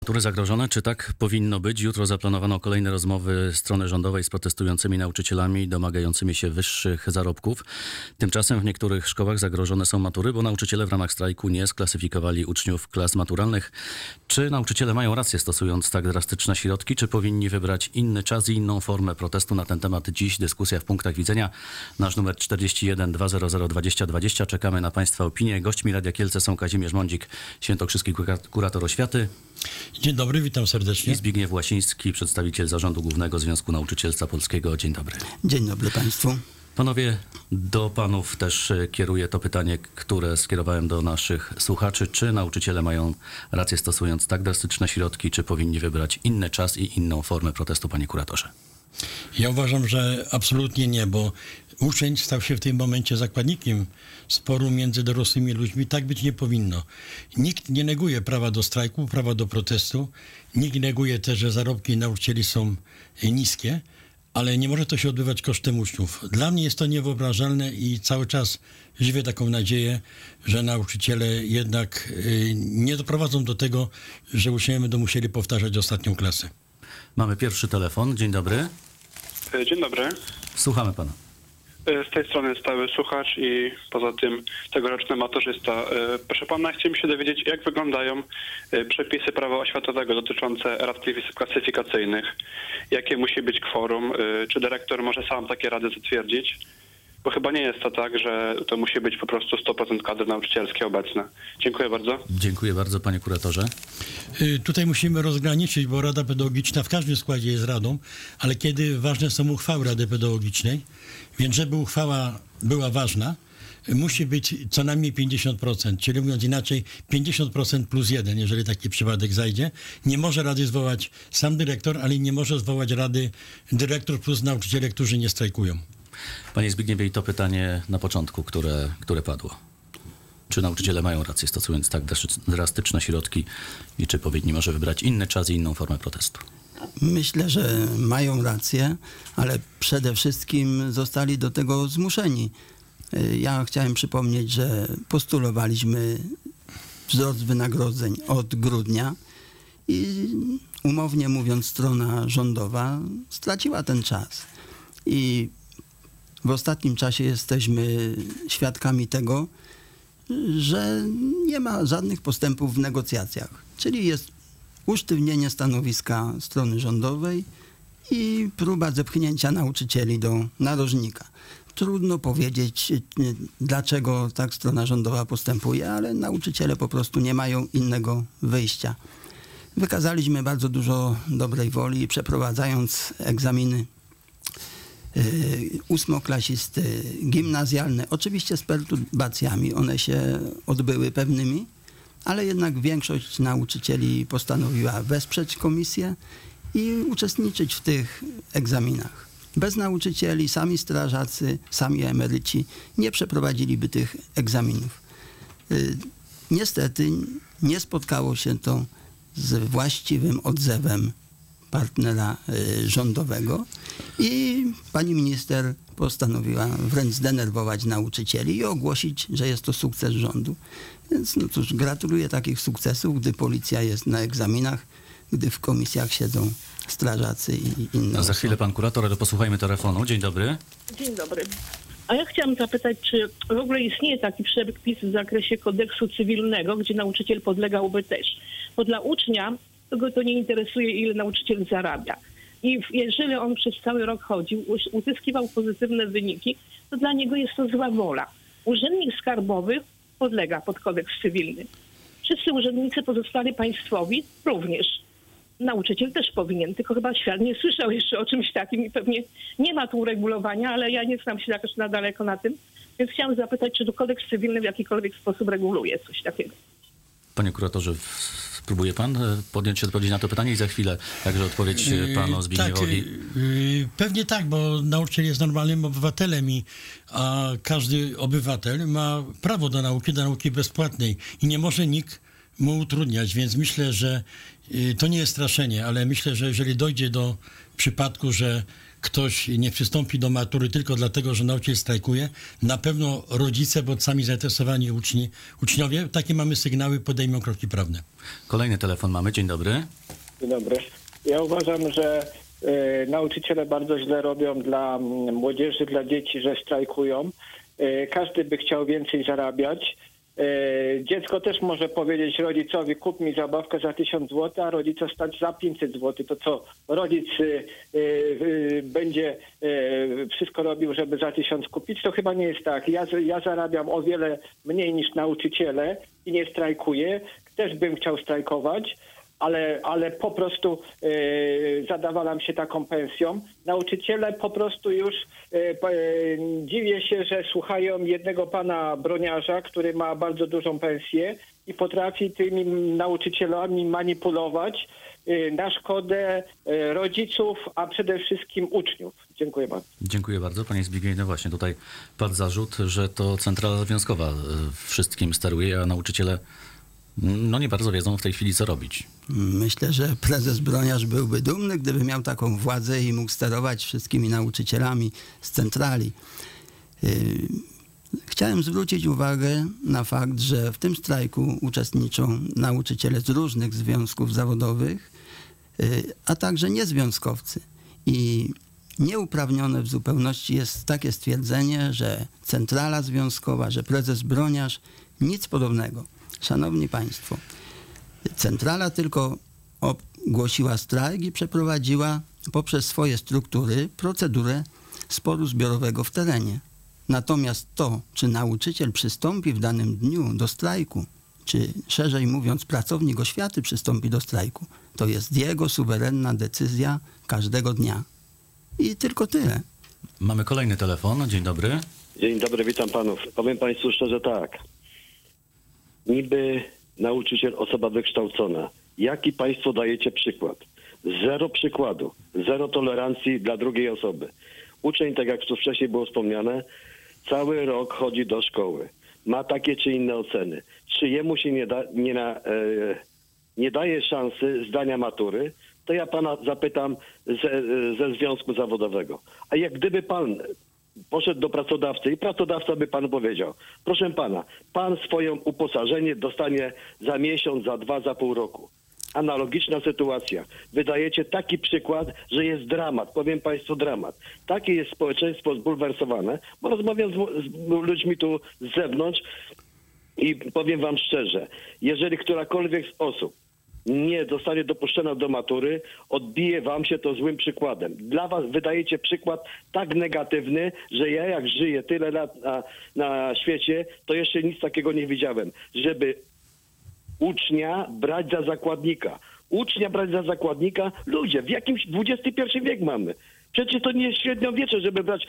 Matury zagrożone, czy tak powinno być? Jutro zaplanowano kolejne rozmowy strony rządowej z protestującymi nauczycielami domagającymi się wyższych zarobków. Tymczasem w niektórych szkołach zagrożone są matury, bo nauczyciele w ramach strajku nie sklasyfikowali uczniów klas maturalnych. Czy nauczyciele mają rację stosując tak drastyczne środki, czy powinni wybrać inny czas i inną formę protestu? Na ten temat dziś dyskusja w punktach widzenia. Nasz numer 41 200 20 20. Czekamy na Państwa opinie. Gośćmi Radia Kielce są Kazimierz Mądzik, świętokrzyski kurator oświaty. Dzień dobry, witam serdecznie. I Zbigniew Łasiński, przedstawiciel Zarządu Głównego Związku Nauczycielstwa Polskiego. Dzień dobry. Dzień dobry Państwu. Panowie, do panów też kieruję to pytanie, które skierowałem do naszych słuchaczy. Czy nauczyciele mają rację stosując tak drastyczne środki, czy powinni wybrać inny czas i inną formę protestu, panie kuratorze? Ja uważam, że absolutnie nie, bo uczeń stał się w tym momencie zakładnikiem sporu między dorosłymi ludźmi. Tak być nie powinno. Nikt nie neguje prawa do strajku, prawa do protestu. Nikt nie neguje też, że zarobki nauczycieli są niskie, ale nie może to się odbywać kosztem uczniów. Dla mnie jest to niewyobrażalne i cały czas żywię taką nadzieję, że nauczyciele jednak nie doprowadzą do tego, że uczniowie będą musieli powtarzać ostatnią klasę. Mamy pierwszy telefon. Dzień dobry. Dzień dobry. Słuchamy pana. Z tej strony stały słuchacz i poza tym tegoroczny maturzysta. Proszę pana, chciałem się dowiedzieć, jak wyglądają przepisy prawa oświatowego dotyczące rad klasyfikacyjnych. Jakie musi być kworum? Czy dyrektor może sam takie rady zatwierdzić? Bo chyba nie jest to tak, że to musi być po prostu 100% kadry nauczycielskie obecne. Dziękuję bardzo. Dziękuję bardzo, panie kuratorze. Tutaj musimy rozgraniczyć, bo Rada Pedagogiczna w każdym składzie jest radą, ale kiedy ważne są uchwały Rady Pedagogicznej, więc żeby uchwała była ważna, musi być co najmniej 50%, czyli mówiąc inaczej 50% plus 1, jeżeli taki przypadek zajdzie. Nie może rady zwołać sam dyrektor, ale nie może zwołać rady dyrektor plus nauczyciele, którzy nie strajkują. Panie Zbigniewie, i to pytanie na początku, które padło. Czy nauczyciele mają rację stosując tak drastyczne środki i czy powinni może wybrać inny czas i inną formę protestu? Myślę, że mają rację, ale przede wszystkim zostali do tego zmuszeni. Ja chciałem przypomnieć, że postulowaliśmy wzrost wynagrodzeń od grudnia i umownie mówiąc strona rządowa straciła ten czas. I w ostatnim czasie jesteśmy świadkami tego, że nie ma żadnych postępów w negocjacjach. Czyli jest usztywnienie stanowiska strony rządowej i próba zepchnięcia nauczycieli do narożnika. Trudno powiedzieć, dlaczego tak strona rządowa postępuje, ale nauczyciele po prostu nie mają innego wyjścia. Wykazaliśmy bardzo dużo dobrej woli, przeprowadzając egzaminy ósmoklasisty, gimnazjalne, oczywiście z perturbacjami, one się odbyły pewnymi, ale jednak większość nauczycieli postanowiła wesprzeć komisję i uczestniczyć w tych egzaminach. Bez nauczycieli sami strażacy, sami emeryci nie przeprowadziliby tych egzaminów. Niestety nie spotkało się to z właściwym odzewem partnera rządowego i pani minister postanowiła wręcz zdenerwować nauczycieli i ogłosić, że jest to sukces rządu. Więc no cóż, gratuluję takich sukcesów, gdy policja jest na egzaminach, gdy w komisjach siedzą strażacy i inne Za chwilę pan kurator, ale posłuchajmy telefonu. Dzień dobry. Dzień dobry. A ja chciałam zapytać, czy w ogóle istnieje taki przepis w zakresie kodeksu cywilnego, gdzie nauczyciel podlegałby też. Bo dla ucznia to nie interesuje, ile nauczyciel zarabia. I jeżeli on przez cały rok chodził, uzyskiwał pozytywne wyniki, to dla niego jest to zła wola. Urzędnik skarbowy podlega pod kodeks cywilny. Wszyscy urzędnicy pozostali państwowi również. Nauczyciel też powinien, tylko chyba świat nie słyszał jeszcze o czymś takim i pewnie nie ma tu uregulowania, ale ja nie znam się jakoś na daleko na tym, więc chciałam zapytać, czy to kodeks cywilny w jakikolwiek sposób reguluje coś takiego. Panie kuratorze, spróbuje pan podjąć się odpowiedzieć na to pytanie i za chwilę także odpowiedź panu Zbigniewowi. Tak, pewnie tak, bo nauczyciel jest normalnym obywatelem, a każdy obywatel ma prawo do nauki bezpłatnej i nie może nikt mu utrudniać, więc myślę, że to nie jest straszenie, ale myślę, że jeżeli dojdzie do przypadku, że ktoś nie przystąpi do matury tylko dlatego, że nauczyciel strajkuje. Na pewno rodzice, bądź sami zainteresowani uczniowie, takie mamy sygnały, podejmą kroki prawne. Kolejny telefon mamy. Dzień dobry. Dzień dobry. Ja uważam, że nauczyciele bardzo źle robią dla młodzieży, dla dzieci, że strajkują. Każdy by chciał więcej zarabiać. Dziecko też może powiedzieć rodzicowi: kup mi zabawkę za 1000 zł, a rodzica stać za 500 zł. To co? Rodzic będzie wszystko robił, żeby za 1000 kupić? To chyba nie jest tak. Ja zarabiam o wiele mniej niż nauczyciele i nie strajkuję. Też bym chciał strajkować, ale po prostu zadawalam się taką pensją. Nauczyciele po prostu już dziwię się, że słuchają jednego pana Broniarza, który ma bardzo dużą pensję i potrafi tymi nauczycielami manipulować na szkodę rodziców, a przede wszystkim uczniów. Dziękuję bardzo. Dziękuję bardzo. Panie Zbigniewie, no właśnie tutaj padł zarzut, że to centrala związkowa wszystkim steruje, a nauczyciele nie bardzo wiedzą w tej chwili, co robić. Myślę, że prezes Broniarz byłby dumny, gdyby miał taką władzę i mógł sterować wszystkimi nauczycielami z centrali. Chciałem zwrócić uwagę na fakt, że w tym strajku uczestniczą nauczyciele z różnych związków zawodowych, a także niezwiązkowcy. I nieuprawnione w zupełności jest takie stwierdzenie, że centrala związkowa, że prezes Broniarz, nic podobnego. Szanowni Państwo, centrala tylko ogłosiła strajk i przeprowadziła poprzez swoje struktury procedurę sporu zbiorowego w terenie. Natomiast to, czy nauczyciel przystąpi w danym dniu do strajku, czy szerzej mówiąc pracownik oświaty przystąpi do strajku, to jest jego suwerenna decyzja każdego dnia. I tylko tyle. Mamy kolejny telefon. Dzień dobry. Dzień dobry, witam panów. Powiem państwu szczerze tak. Niby nauczyciel, osoba wykształcona. Jaki państwo dajecie przykład? Zero przykładu, zero tolerancji dla drugiej osoby. Uczeń, tak jak tu wcześniej było wspomniane, cały rok chodzi do szkoły. Ma takie czy inne oceny. Czy jemu się nie daje szansy zdania matury, to ja pana zapytam ze związku zawodowego. A jak gdyby pan poszedł do pracodawcy i pracodawca by panu powiedział: proszę pana, pan swoje uposażenie dostanie za miesiąc, za 2, za pół roku. Analogiczna sytuacja. Wydajecie taki przykład, że jest dramat. Powiem państwu dramat. Takie jest społeczeństwo zbulwersowane, bo rozmawiam z ludźmi tu z zewnątrz i powiem wam szczerze, jeżeli którakolwiek z osób nie zostanie dopuszczona do matury, odbije wam się to złym przykładem. Dla was wydajecie przykład tak negatywny, że ja jak żyję tyle lat na świecie, to jeszcze nic takiego nie widziałem. Żeby ucznia brać za zakładnika. Ucznia brać za zakładnika? Ludzie, w jakimś XXI wiek mamy. Przecież to nie jest średniowiecze, żeby brać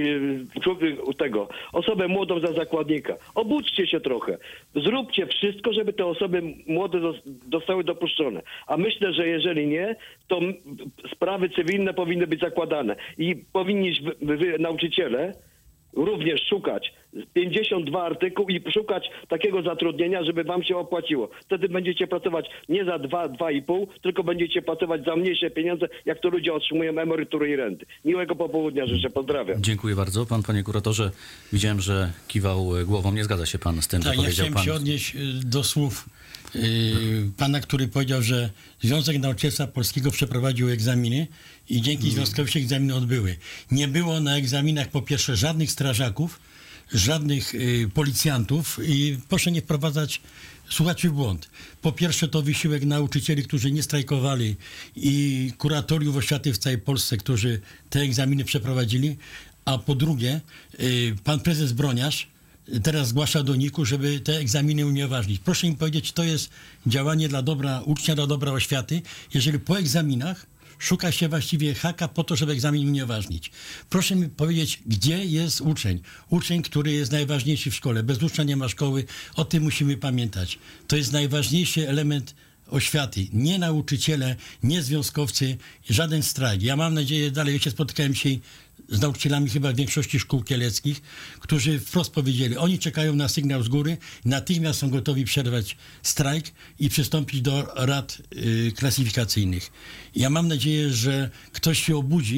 osobę młodą za zakładnika. Obudźcie się trochę. Zróbcie wszystko, żeby te osoby młode zostały dopuszczone. A myślę, że jeżeli nie, to sprawy cywilne powinny być zakładane. I powinni nauczyciele również szukać 52 artykuł i szukać takiego zatrudnienia, żeby wam się opłaciło. Wtedy będziecie pracować nie za 2,5, tylko będziecie pracować za mniejsze pieniądze, jak to ludzie otrzymują emerytury i renty. Miłego popołudnia życzę, pozdrawiam. Dziękuję bardzo. Panie kuratorze, widziałem, że kiwał głową. Nie zgadza się pan z tym, co powiedział pan. Ja chciałem się odnieść do słów pana, który powiedział, że Związek Nauczycielstwa Polskiego przeprowadził egzaminy i dzięki związkowi się egzaminy odbyły. Nie było na egzaminach po pierwsze żadnych strażaków, żadnych policjantów i proszę nie wprowadzać słuchaczy w błąd. Po pierwsze to wysiłek nauczycieli, którzy nie strajkowali i kuratoriów oświaty w całej Polsce, którzy te egzaminy przeprowadzili, a po drugie pan prezes Broniarz teraz zgłasza do NIK-u, żeby te egzaminy unieważnić. Proszę im powiedzieć, to jest działanie dla dobra ucznia, dla dobra oświaty, jeżeli po egzaminach szuka się właściwie haka po to, żeby egzamin unieważnić. Proszę mi powiedzieć, gdzie jest uczeń? Uczeń, który jest najważniejszy w szkole. Bez ucznia nie ma szkoły. O tym musimy pamiętać. To jest najważniejszy element oświaty. Nie nauczyciele, nie związkowcy, żaden strajk. Ja mam nadzieję, dalej się spotykałem się z nauczycielami chyba w większości szkół kieleckich, którzy wprost powiedzieli, oni czekają na sygnał z góry, natychmiast są gotowi przerwać strajk i przystąpić do rad klasyfikacyjnych. Ja mam nadzieję, że ktoś się obudzi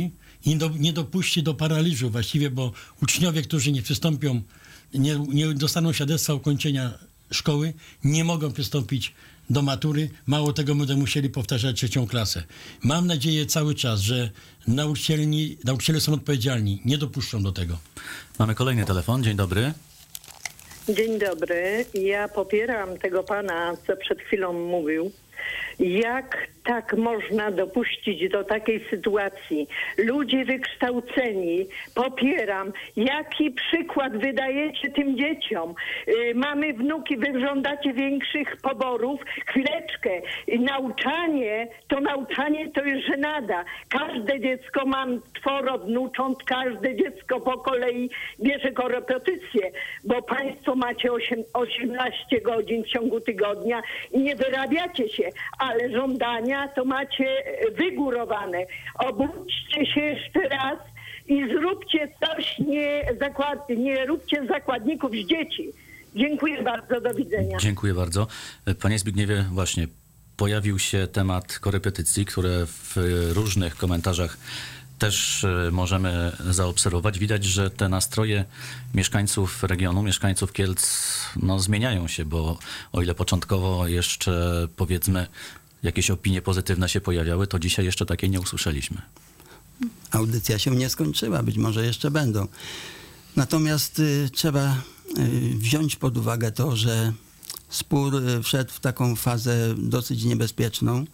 i nie dopuści do paraliżu właściwie, bo uczniowie, którzy nie przystąpią, nie dostaną świadectwa ukończenia szkoły, nie mogą przystąpić do matury. Mało tego, będą musieli powtarzać 3. klasę. Mam nadzieję cały czas, że nauczyciele są odpowiedzialni, nie dopuszczą do tego. Mamy kolejny telefon. Dzień dobry. Dzień dobry. Ja popieram tego pana, co przed chwilą mówił. Jak tak można dopuścić do takiej sytuacji? Ludzie wykształceni, popieram. Jaki przykład wydajecie tym dzieciom? Mamy wnuki, wy żądacie większych poborów. Chwileczkę. Nauczanie to jest żenada. Każde dziecko, mam 4 wnucząt, każde dziecko po kolei bierze korepetycje, bo państwo macie 18 godzin w ciągu tygodnia i nie wyrabiacie się, ale żądania to macie wygórowane. Obudźcie się jeszcze raz i zróbcie coś, nie róbcie zakładników z dzieci. Dziękuję bardzo, do widzenia. Dziękuję bardzo. Panie Zbigniewie, właśnie pojawił się temat korepetycji, które w różnych komentarzach też możemy zaobserwować. Widać, że te nastroje mieszkańców regionu, mieszkańców Kielc zmieniają się, bo o ile początkowo jeszcze powiedzmy jakieś opinie pozytywne się pojawiały, to dzisiaj jeszcze takiej nie usłyszeliśmy. Audycja się nie skończyła, być może jeszcze będą. Natomiast trzeba wziąć pod uwagę to, że spór wszedł w taką fazę dosyć niebezpieczną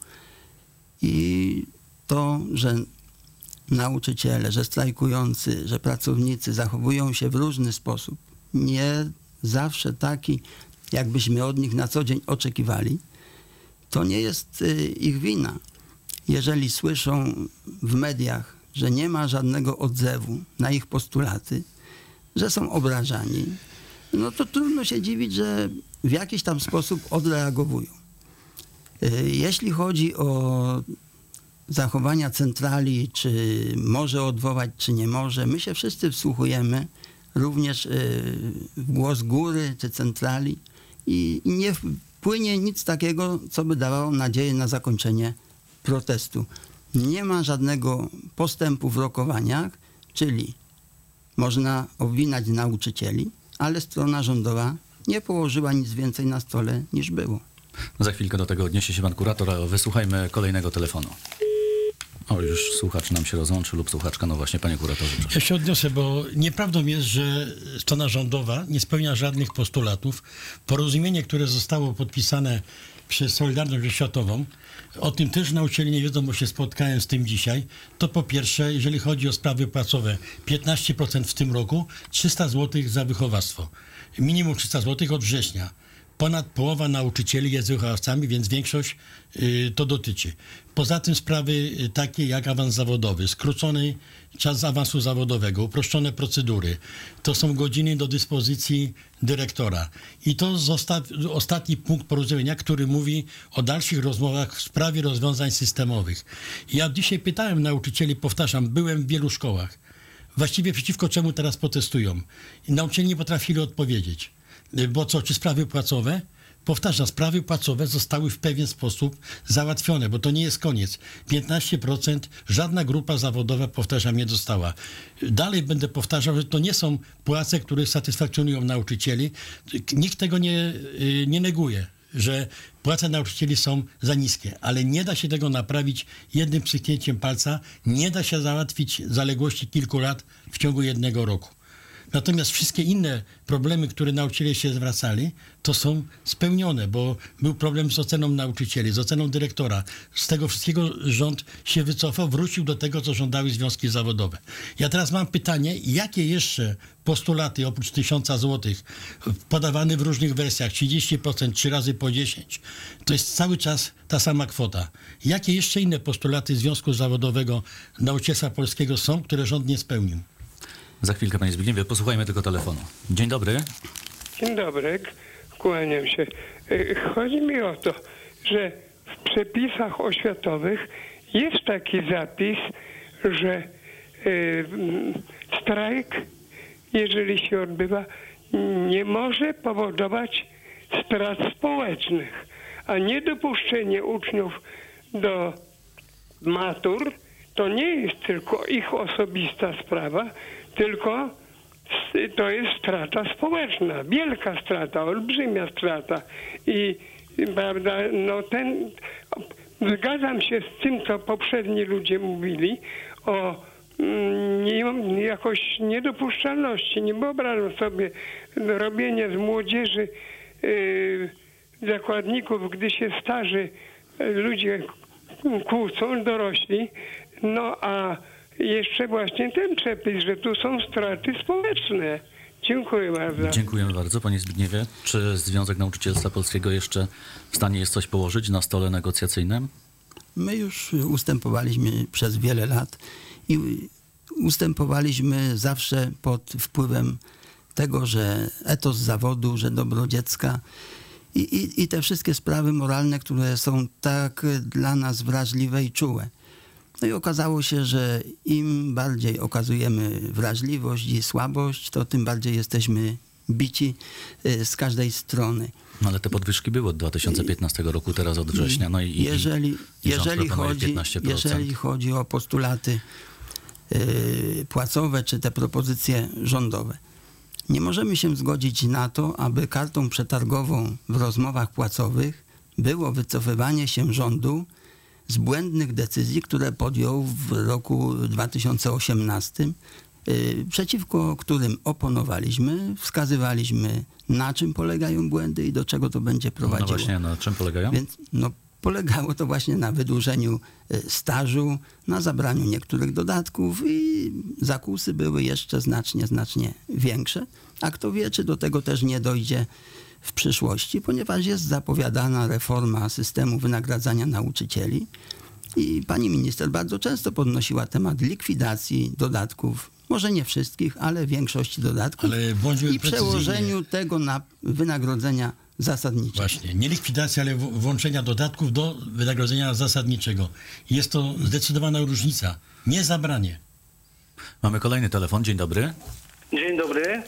i to, że nauczyciele, że strajkujący, że pracownicy zachowują się w różny sposób, nie zawsze taki, jakbyśmy od nich na co dzień oczekiwali, to nie jest ich wina. Jeżeli słyszą w mediach, że nie ma żadnego odzewu na ich postulaty, że są obrażani, no to trudno się dziwić, że w jakiś tam sposób odreagowują. Jeśli chodzi o zachowania centrali, czy może odwołać, czy nie może, my się wszyscy wsłuchujemy również w głos góry czy centrali i nie płynie nic takiego, co by dawało nadzieję na zakończenie protestu. Nie ma żadnego postępu w rokowaniach, czyli można obwinać nauczycieli, ale strona rządowa nie położyła nic więcej na stole niż było. Za chwilkę do tego odniesie się pan kurator, a wysłuchajmy kolejnego telefonu. O, już słuchacz nam się rozłączy lub słuchaczka. No właśnie, panie kuratorze. Proszę. Ja się odniosę, bo nieprawdą jest, że strona rządowa nie spełnia żadnych postulatów. Porozumienie, które zostało podpisane przez Solidarność Oświatową, o tym też nauczyciele nie wiedzą, bo się spotkałem z tym dzisiaj. To po pierwsze, jeżeli chodzi o sprawy płacowe, 15% w tym roku, 300 zł za wychowawstwo. Minimum 300 zł od września. Ponad połowa nauczycieli jest wychowawcami, więc większość to dotyczy. Poza tym sprawy takie jak awans zawodowy, skrócony czas awansu zawodowego, uproszczone procedury. To są godziny do dyspozycji dyrektora. I to ostatni punkt porozumienia, który mówi o dalszych rozmowach w sprawie rozwiązań systemowych. Ja dzisiaj pytałem nauczycieli, powtarzam, byłem w wielu szkołach. Właściwie przeciwko czemu teraz protestują? I nauczyciele nie potrafili odpowiedzieć. Bo co, czy sprawy płacowe? Powtarzam, sprawy płacowe zostały w pewien sposób załatwione, bo to nie jest koniec. 15% żadna grupa zawodowa, powtarzam, nie dostała. Dalej będę powtarzał, że to nie są płace, które satysfakcjonują nauczycieli. Nikt tego nie neguje, że płace nauczycieli są za niskie, ale nie da się tego naprawić jednym pstryknięciem palca, nie da się załatwić zaległości kilku lat w ciągu 1 roku. Natomiast wszystkie inne problemy, które nauczyciele się zwracali, to są spełnione, bo był problem z oceną nauczycieli, z oceną dyrektora. Z tego wszystkiego rząd się wycofał, wrócił do tego, co żądały związki zawodowe. Ja teraz mam pytanie, jakie jeszcze postulaty oprócz 1000 zł podawane w różnych wersjach, 30%, 3 razy po 10, to jest cały czas ta sama kwota. Jakie jeszcze inne postulaty Związku Zawodowego Nauczycielstwa Polskiego są, które rząd nie spełnił? Za chwilkę, panie Zbigniewie, posłuchajmy tego telefonu. Dzień dobry. Dzień dobry, kłaniam się. Chodzi mi o to, że w przepisach oświatowych jest taki zapis, że strajk, jeżeli się odbywa, nie może powodować strat społecznych, a niedopuszczenie uczniów do matur to nie jest tylko ich osobista sprawa, tylko to jest strata społeczna, wielka strata, olbrzymia strata. I prawda, no zgadzam się z tym, co poprzedni ludzie mówili o jakoś niedopuszczalności. Nie wyobrażam sobie robienia z młodzieży zakładników, gdy się starzy ludzie kłócą, dorośli, no a jeszcze właśnie ten przepis, że tu są straty społeczne. Dziękuję bardzo. Dziękujemy bardzo, panie Zbigniewie. Czy Związek Nauczycielstwa Polskiego jeszcze w stanie jest coś położyć na stole negocjacyjnym? My już ustępowaliśmy przez wiele lat i ustępowaliśmy zawsze pod wpływem tego, że etos zawodu, że dobro dziecka i te wszystkie sprawy moralne, które są tak dla nas wrażliwe i czułe. No i okazało się, że im bardziej okazujemy wrażliwość i słabość, to tym bardziej jesteśmy bici z każdej strony. No ale te podwyżki były od 2015 roku, teraz od września. No jeżeli chodzi o postulaty płacowe, czy te propozycje rządowe, nie możemy się zgodzić na to, aby kartą przetargową w rozmowach płacowych było wycofywanie się rządu z błędnych decyzji, które podjął w roku 2018, przeciwko którym oponowaliśmy, wskazywaliśmy, na czym polegają błędy i do czego to będzie prowadziło. No właśnie, na czym polegają? Więc polegało to właśnie na wydłużeniu stażu, na zabraniu niektórych dodatków i zakusy były jeszcze znacznie większe. A kto wie, czy do tego też nie dojdzie w przyszłości, ponieważ jest zapowiadana reforma systemu wynagradzania nauczycieli i pani minister bardzo często podnosiła temat likwidacji dodatków, może nie wszystkich, ale większości dodatków i przełożeniu tego na wynagrodzenia zasadnicze. Właśnie, nie likwidacja, ale włączenia dodatków do wynagrodzenia zasadniczego. Jest to zdecydowana różnica, nie zabranie. Mamy kolejny telefon, dzień dobry. Dzień dobry.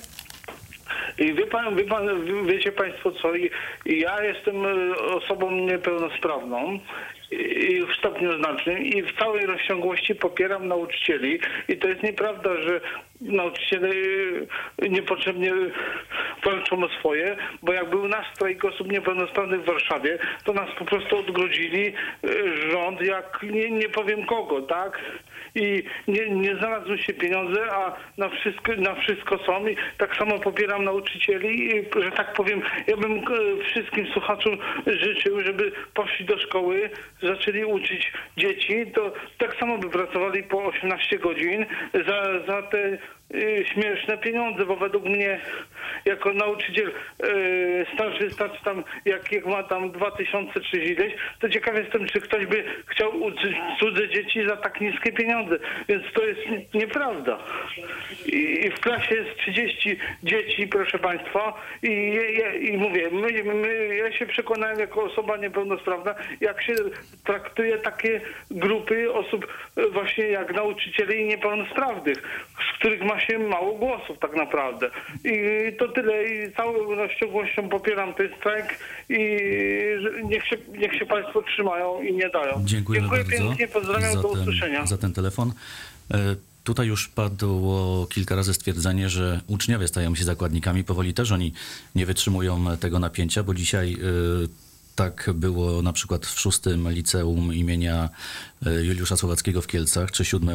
I wiecie państwo co, ja jestem osobą niepełnosprawną i w stopniu znacznym i w całej rozciągłości popieram nauczycieli i to jest nieprawda, że nauczyciele niepotrzebnie walczą o swoje, bo jak był nasz strajk osób niepełnosprawnych w Warszawie, to nas po prostu odgrodzili rząd jak nie powiem kogo, tak? I nie znalazły się pieniądze, a na wszystko są i tak samo popieram nauczycieli, że tak powiem, ja bym wszystkim słuchaczom życzył, żeby poszli do szkoły, zaczęli uczyć dzieci, to tak samo by pracowali po 18 godzin za te śmieszne pieniądze, bo według mnie jako nauczyciel staż wystarczy tam, jak ma tam 2000 czy ileś, to ciekaw jestem, czy ktoś by chciał uczyć cudze dzieci za tak niskie pieniądze, więc to jest nieprawda. I w klasie jest 30 dzieci, proszę państwa, i mówię, ja się przekonałem jako osoba niepełnosprawna, jak się traktuje takie grupy osób właśnie jak nauczycieli i niepełnosprawnych, z których ma się mało głosów tak naprawdę. I to tyle. I całą rozciągłością popieram ten strajk i niech się państwo trzymają i nie dają. Dziękuję bardzo pięknie, pozdrawiam, do usłyszenia. Za ten telefon. Tutaj już padło kilka razy stwierdzenie, że uczniowie stają się zakładnikami. Powoli też oni nie wytrzymują tego napięcia, bo dzisiaj tak było na przykład w 6. liceum imienia Juliusza Słowackiego w Kielcach, czy 7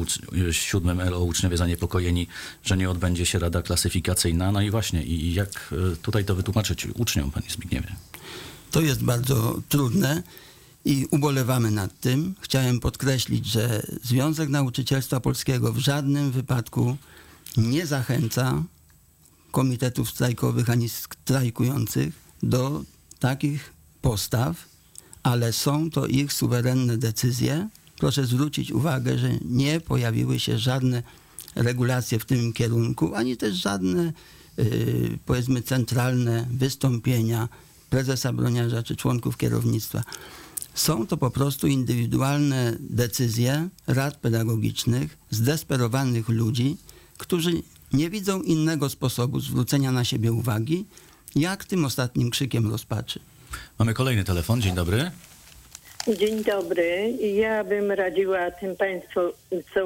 LO uczniowie zaniepokojeni, że nie odbędzie się rada klasyfikacyjna. No i właśnie, i jak tutaj to wytłumaczyć uczniom, panie Zbigniewie? To jest bardzo trudne i ubolewamy nad tym. Chciałem podkreślić, że Związek Nauczycielstwa Polskiego w żadnym wypadku nie zachęca komitetów strajkowych ani strajkujących do takich postaw, ale są to ich suwerenne decyzje. Proszę zwrócić uwagę, że nie pojawiły się żadne regulacje w tym kierunku, ani też żadne, powiedzmy, centralne wystąpienia prezesa Broniarza czy członków kierownictwa. Są to po prostu indywidualne decyzje rad pedagogicznych, zdesperowanych ludzi, którzy nie widzą innego sposobu zwrócenia na siebie uwagi, jak tym ostatnim krzykiem rozpaczy. Mamy kolejny telefon. Dzień dobry. Dzień dobry. Ja bym radziła tym państwu, co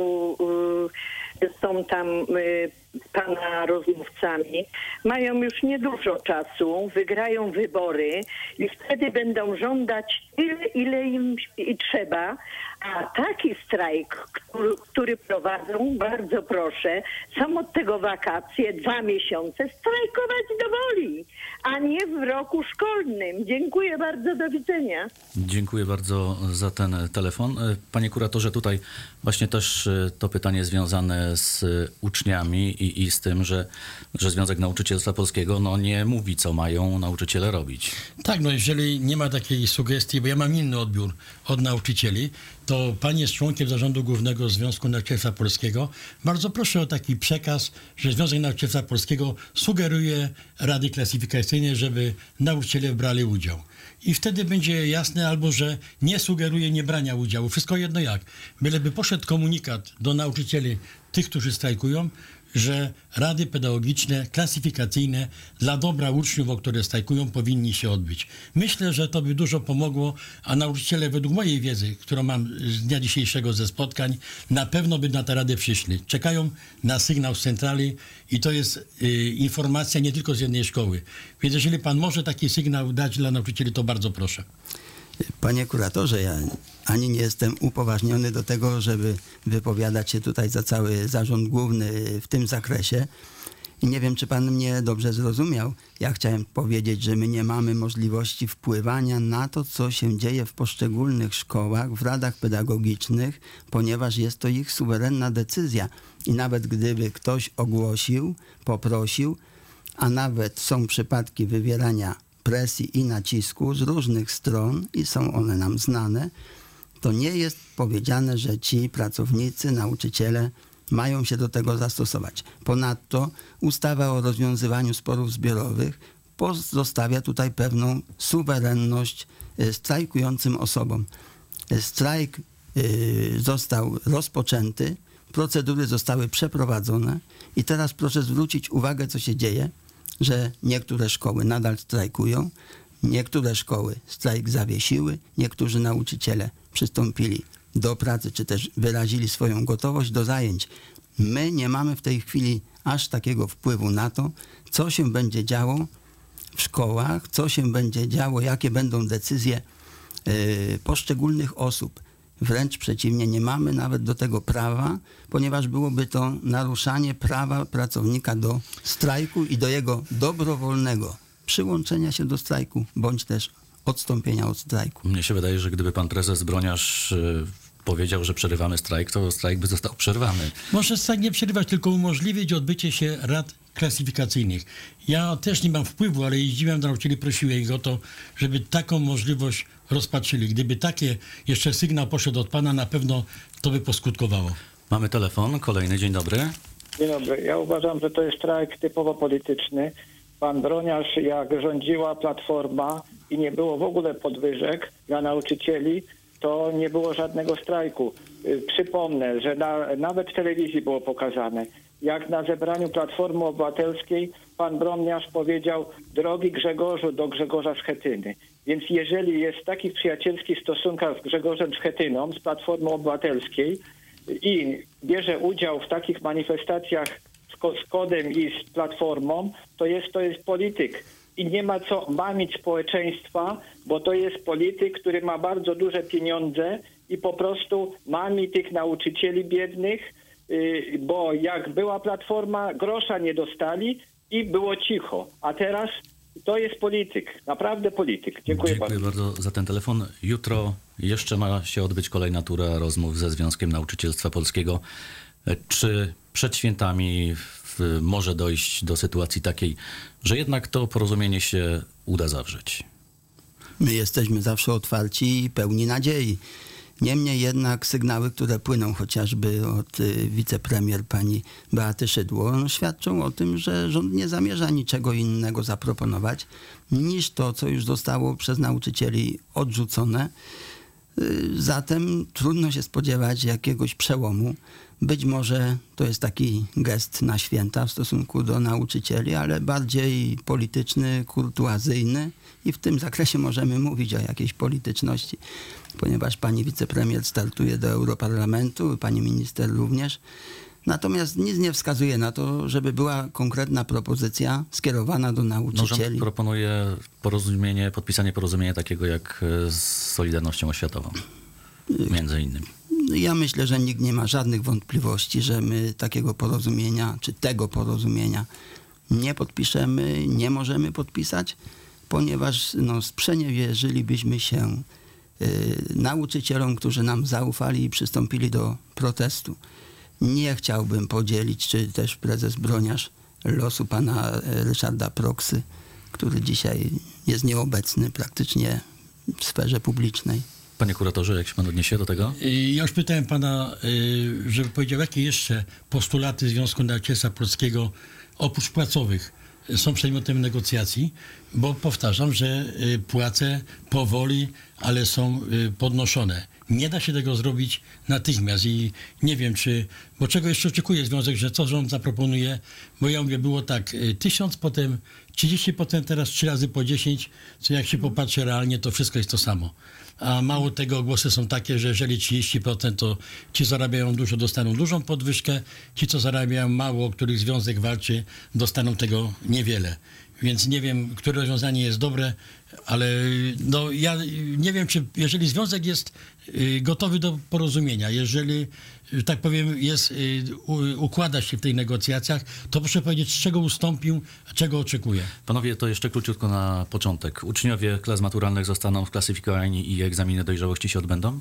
są tam pana rozmówcami. Mają już niedużo czasu, wygrają wybory i wtedy będą żądać tyle, ile im trzeba. A taki strajk, który prowadzą, bardzo proszę, są od tego wakacje, 2 miesiące, strajkować do woli, a nie w roku szkolnym. Dziękuję bardzo, do widzenia. Dziękuję bardzo za ten telefon. Panie kuratorze, tutaj właśnie też to pytanie związane z uczniami i z tym, że Związek Nauczycielstwa Polskiego nie mówi, co mają nauczyciele robić. Tak, jeżeli nie ma takiej sugestii, bo ja mam inny odbiór od nauczycieli, to pani jest członkiem Zarządu Głównego Związku Nauczycielstwa Polskiego. Bardzo proszę o taki przekaz, że Związek Nauczycielstwa Polskiego sugeruje rady klasyfikacyjne, żeby nauczyciele brali udział. I wtedy będzie jasne, albo że nie sugeruje niebrania udziału. Wszystko jedno jak. Byleby poszedł komunikat do nauczycieli, tych, którzy strajkują, że rady pedagogiczne, klasyfikacyjne dla dobra uczniów, o które strajkują, powinni się odbyć. Myślę, że to by dużo pomogło, a nauczyciele według mojej wiedzy, którą mam z dnia dzisiejszego ze spotkań, na pewno by na tę radę przyszli. Czekają na sygnał z centrali i to jest informacja nie tylko z jednej szkoły. Więc jeżeli pan może taki sygnał dać dla nauczycieli, to bardzo proszę. Panie kuratorze, ja ani nie jestem upoważniony do tego, żeby wypowiadać się tutaj za cały zarząd główny w tym zakresie. I nie wiem, czy pan mnie dobrze zrozumiał. Ja chciałem powiedzieć, że my nie mamy możliwości wpływania na to, co się dzieje w poszczególnych szkołach, w radach pedagogicznych, ponieważ jest to ich suwerenna decyzja. I nawet gdyby ktoś ogłosił, poprosił, a nawet są przypadki wywierania presji i nacisku z różnych stron i są one nam znane, to nie jest powiedziane, że ci pracownicy, nauczyciele mają się do tego zastosować. Ponadto ustawa o rozwiązywaniu sporów zbiorowych pozostawia tutaj pewną suwerenność strajkującym osobom. Strajk został rozpoczęty, procedury zostały przeprowadzone i teraz proszę zwrócić uwagę, co się dzieje, że niektóre szkoły nadal strajkują, niektóre szkoły strajk zawiesiły, niektórzy nauczyciele przystąpili do pracy, czy też wyrazili swoją gotowość do zajęć. My nie mamy w tej chwili aż takiego wpływu na to, co się będzie działo w szkołach, co się będzie działo, jakie będą decyzje poszczególnych osób. Wręcz przeciwnie, nie mamy nawet do tego prawa, ponieważ byłoby to naruszanie prawa pracownika do strajku i do jego dobrowolnego przyłączenia się do strajku, bądź też odstąpienia od strajku. Mnie się wydaje, że gdyby pan prezes Broniarz powiedział, że przerywamy strajk, to strajk by został przerwany. Może strajk nie przerywać, tylko umożliwić odbycie się rad klasyfikacyjnych. Ja też nie mam wpływu, ale jeździłem do nauczycieli, prosiłem ich o to, żeby taką możliwość rozpatrzyli. Gdyby takie jeszcze sygnał poszedł od pana, na pewno to by poskutkowało. Mamy telefon, kolejny, dzień dobry. Dzień dobry. Ja uważam, że to jest strajk typowo polityczny. Pan Broniarz, jak rządziła Platforma i nie było w ogóle podwyżek dla nauczycieli, to nie było żadnego strajku. Przypomnę, że nawet w telewizji było pokazane, jak na zebraniu Platformy Obywatelskiej pan Broniarz powiedział: drogi Grzegorzu, do Grzegorza Schetyny. Więc jeżeli jest w takich przyjacielskich stosunkach z Grzegorzem Schetyną, z Platformy Obywatelskiej i bierze udział w takich manifestacjach z Kodem i z Platformą, to jest polityk. I nie ma co mamić społeczeństwa, bo to jest polityk, który ma bardzo duże pieniądze i po prostu mami tych nauczycieli biednych, bo jak była Platforma, grosza nie dostali i było cicho. A teraz to jest polityk, naprawdę polityk. Dziękuję bardzo za ten telefon. Jutro jeszcze ma się odbyć kolejna tura rozmów ze Związkiem Nauczycielstwa Polskiego. Czy przed świętami może dojść do sytuacji takiej, że jednak to porozumienie się uda zawrzeć? My jesteśmy zawsze otwarci i pełni nadziei. Niemniej jednak sygnały, które płyną chociażby od wicepremier pani Beaty Szydło, świadczą o tym, że rząd nie zamierza niczego innego zaproponować niż to, co już zostało przez nauczycieli odrzucone. Zatem trudno się spodziewać jakiegoś przełomu. Być może to jest taki gest na święta w stosunku do nauczycieli, ale bardziej polityczny, kurtuazyjny i w tym zakresie możemy mówić o jakiejś polityczności, ponieważ pani wicepremier startuje do Europarlamentu, pani minister również. Natomiast nic nie wskazuje na to, żeby była konkretna propozycja skierowana do nauczycieli. Rząd proponuje podpisanie porozumienia takiego jak z Solidarnością Oświatową, między innymi. Ja myślę, że nikt nie ma żadnych wątpliwości, że my takiego porozumienia, czy tego porozumienia nie podpiszemy, nie możemy podpisać, ponieważ sprzeniewierzylibyśmy się nauczycielom, którzy nam zaufali i przystąpili do protestu. Nie chciałbym podzielić, czy też prezes Broniarz, losu pana Ryszarda Proksy, który dzisiaj jest nieobecny praktycznie w sferze publicznej. Panie kuratorze, jak się pan odniesie do tego? Ja już pytałem pana, żeby powiedział, jakie jeszcze postulaty Związku Nauczycielstwa Polskiego oprócz płacowych są przedmiotem negocjacji, bo powtarzam, że płace powoli, ale są podnoszone. Nie da się tego zrobić natychmiast i nie wiem, bo czego jeszcze oczekuje Związek, że co rząd zaproponuje, bo ja mówię, było tak, 1000, potem 30, potem teraz 3 razy po 10, co jak się popatrzy realnie, to wszystko jest to samo. A mało tego, głosy są takie, że jeżeli 30%, to ci zarabiają dużo, dostaną dużą podwyżkę, ci co zarabiają mało, o których Związek walczy, dostaną tego niewiele. Więc nie wiem, które rozwiązanie jest dobre, ale ja nie wiem, czy jeżeli Związek jest gotowy do porozumienia, jeżeli, że tak powiem, układa się w tych negocjacjach, to proszę powiedzieć, z czego ustąpił, a czego oczekuje. Panowie, to jeszcze króciutko na początek. Uczniowie klas maturalnych zostaną sklasyfikowani i egzaminy dojrzałości się odbędą?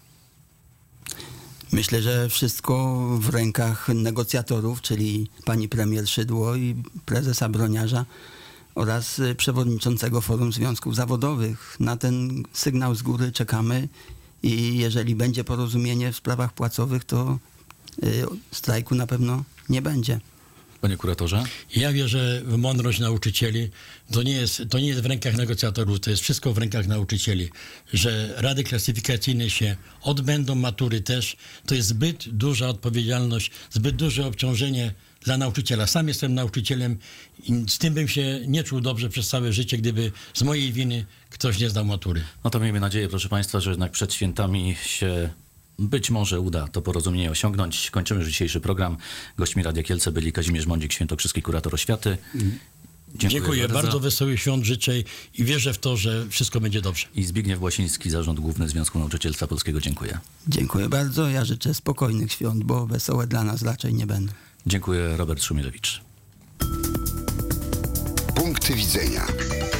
Myślę, że wszystko w rękach negocjatorów, czyli pani premier Szydło i prezesa Broniarza oraz przewodniczącego Forum Związków Zawodowych. Na ten sygnał z góry czekamy i jeżeli będzie porozumienie w sprawach płacowych, to strajku na pewno nie będzie. Panie kuratorze? Ja wierzę w mądrość nauczycieli. To nie jest w rękach negocjatorów, to jest wszystko w rękach nauczycieli. Że rady klasyfikacyjne się odbędą, matury też. To jest zbyt duża odpowiedzialność, zbyt duże obciążenie dla nauczyciela. Sam jestem nauczycielem i z tym bym się nie czuł dobrze przez całe życie, gdyby z mojej winy ktoś nie zdał matury. No to miejmy nadzieję, proszę państwa, że jednak przed świętami się być może uda to porozumienie osiągnąć. Kończymy już dzisiejszy program. Gośćmi Radia Kielce byli Kazimierz Mądzik, świętokrzyski kurator oświaty. Dziękuję bardzo. Wesołych świąt życzę i wierzę w to, że wszystko będzie dobrze. I Zbigniew Łasiński, Zarząd Główny Związku Nauczycielstwa Polskiego. Dziękuję. Dziękuję bardzo. Ja życzę spokojnych świąt, bo wesołe dla nas raczej nie będą. Dziękuję. Robert Szumielewicz. Punkty widzenia.